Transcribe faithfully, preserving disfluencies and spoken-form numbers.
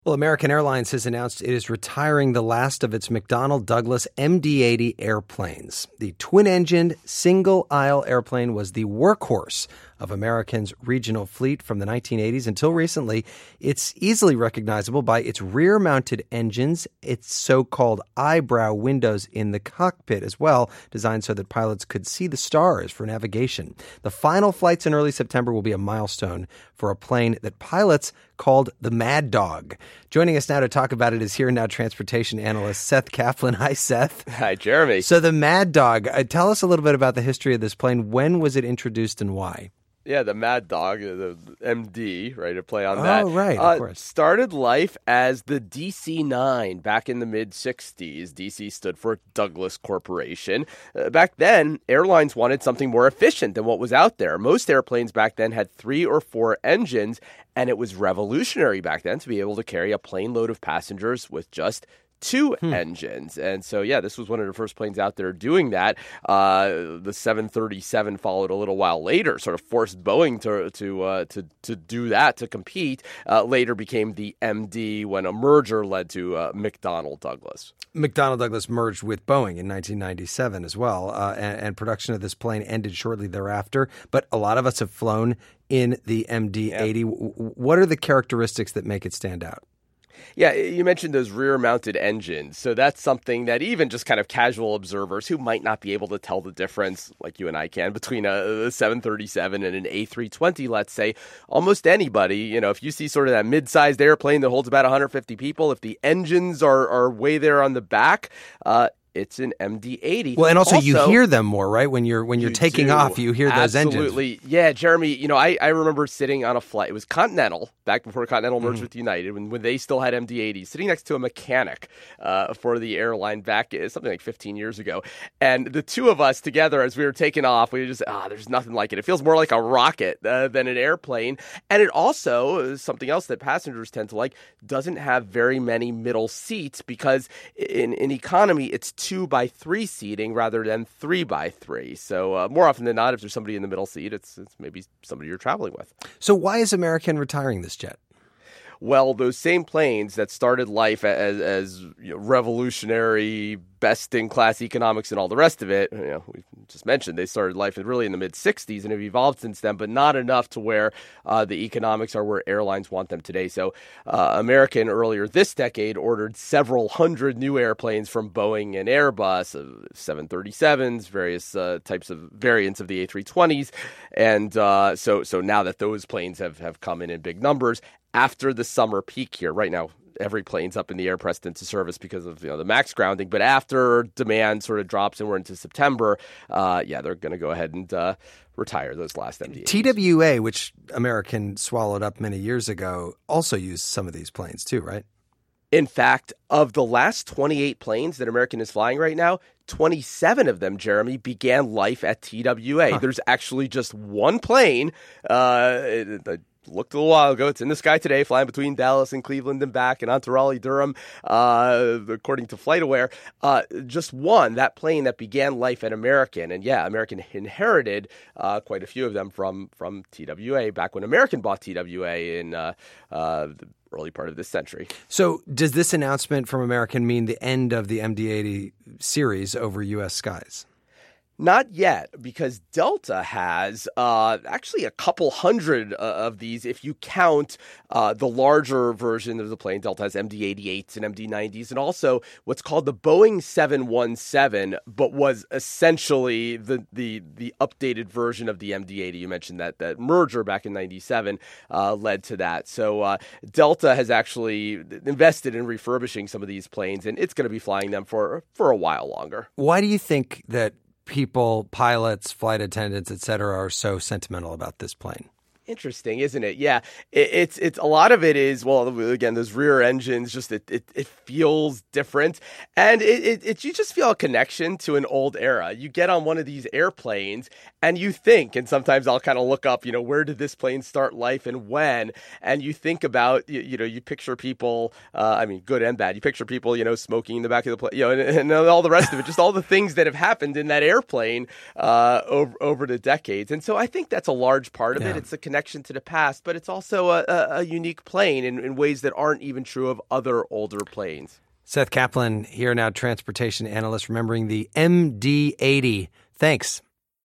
Well, American Airlines has announced it is retiring the last of its McDonnell Douglas M D eighty airplanes. The twin-engined, single-aisle airplane was the workhorse of American's regional fleet from the nineteen eighties until recently. It's easily recognizable by its rear-mounted engines, its so-called eyebrow windows in the cockpit as well, designed so that pilots could see the stars for navigation. The final flights in early September will be a milestone for a plane that pilots called the Mad Dog. Joining us now to talk about it is Here and Now transportation analyst Seth Kaplan. Hi, Seth. Hi, Jeremy. So the Mad Dog, uh, tell us a little bit about the history of this plane. When was it introduced and why? Yeah, the Mad Dog, the M D, right, to play on oh, that. Oh, right, of uh, course. Started life as the D C nine back in the mid-sixties. D C stood for Douglas Corporation. Uh, back then, airlines wanted something more efficient than what was out there. Most airplanes back then had three or four engines, and it was revolutionary back then to be able to carry a plane load of passengers with just two hmm. engines. And so, yeah, this was one of the first planes out there doing that. Uh, the seven thirty-seven followed a little while later, sort of forced Boeing to to uh, to, to do that, to compete. Uh, later became the M D when a merger led to uh, McDonnell Douglas. McDonnell Douglas merged with Boeing in nineteen ninety-seven as well, uh, and, and production of this plane ended shortly thereafter. But a lot of us have flown in the M D eighty. Yeah. What are the characteristics that make it stand out? Yeah, you mentioned those rear-mounted engines. So that's something that even just kind of casual observers who might not be able to tell the difference, like you and I can, between a, a seven thirty-seven and an A three twenty, let's say, almost anybody, you know, if you see sort of that mid-sized airplane that holds about one hundred fifty people, if the engines are, are way there on the back, uh, it's an M D eighty. Well, and also, also you hear them more, right? When you're when you're you taking do. off, you hear those Absolutely. engines. Absolutely. Yeah, Jeremy, you know, I, I remember sitting on a flight. It was Continental, back before Continental merged mm-hmm. with United, when, when they still had M D eighties, sitting next to a mechanic uh, for the airline back uh, something like fifteen years ago. And the two of us together, as we were taking off, we were just, ah, oh, there's nothing like it. It feels more like a rocket uh, than an airplane. And it also, something else that passengers tend to like, doesn't have very many middle seats because in, in economy, it's two by three seating rather than three by three. So uh, more often than not, if there's somebody in the middle seat, it's, it's maybe somebody you're traveling with. So why is American retiring this jet? Well, those same planes that started life as, as you know, revolutionary, best-in-class economics and all the rest of it, you know, we just mentioned they started life really in the mid-sixties and have evolved since then, but not enough to where uh, the economics are where airlines want them today. So uh, American earlier this decade ordered several hundred new airplanes from Boeing and Airbus, uh, seven thirty-sevens, various uh, types of variants of the A three twenties. And uh, so so now that those planes have, have come in in big numbers, after the summer peak here, right now, every plane's up in the air pressed into service because of you know the MAX grounding. But after demand sort of drops and we're into September, uh, yeah, they're going to go ahead and uh, retire those last M D eighties. T W A, which American swallowed up many years ago, also used some of these planes too, right? In fact, of the last twenty-eight planes that American is flying right now, twenty-seven of them, Jeremy, began life at T W A. Huh. There's actually just one plane. Uh, it, Looked a little while ago. It's in the sky today, flying between Dallas and Cleveland and back, and on to Raleigh, Durham, uh, according to FlightAware. Uh, just one, that plane that began life at American. And yeah, American inherited uh, quite a few of them from, from T W A back when American bought T W A in uh, uh, the early part of this century. So does this announcement from American mean the end of the M D eighty series over U S skies? Not yet, because Delta has uh, actually a couple hundred uh, of these if you count uh, the larger version of the plane. Delta has M D eighty-eights and M D nineties and also what's called the Boeing seven one seven, but was essentially the the the updated version of the M D eighty. You mentioned that that merger back in ninety-seven uh, led to that. So uh, Delta has actually invested in refurbishing some of these planes, and it's going to be flying them for, for a while longer. Why do you think that people, pilots, flight attendants, et cetera, are so sentimental about this plane? Interesting, isn't it? Yeah, it, it's it's a lot of it is, well, again, those rear engines, just it it, it feels different. And it, it, it you just feel a connection to an old era. You get on one of these airplanes and you think, and sometimes I'll kind of look up, you know, where did this plane start life and when? And you think about, you, you know, you picture people, uh, I mean, good and bad. You picture people, you know, smoking in the back of the plane, you know, and, and all the rest of it, just all the things that have happened in that airplane uh, over, over the decades. And so I think that's a large part of yeah. it. It's a connection connection to the past, but it's also a, a, a unique plane in, in ways that aren't even true of other older planes. Seth Kaplan here now, transportation analyst, remembering the M D eighty. Thanks.